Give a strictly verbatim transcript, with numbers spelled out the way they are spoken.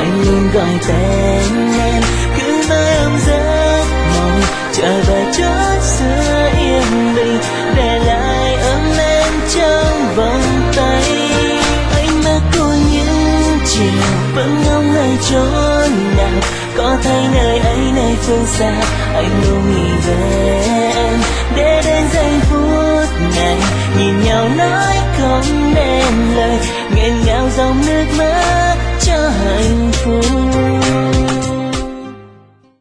anh luôn gọi tên em, cứ mãi ôm giấc mộng chờ đợi chốt xưa yên bình, để lại ấm em trong vòng tay. Anh mơ cô những chiều vẫn ngóng nơi chốn nào, có thấy nơi ấy nơi phương xa, anh luôn nghĩ về em, để đến giây phút này nhìn nhau nói không nên lời, nghẹn ngào dòng nước mắt cho hạnh phúc.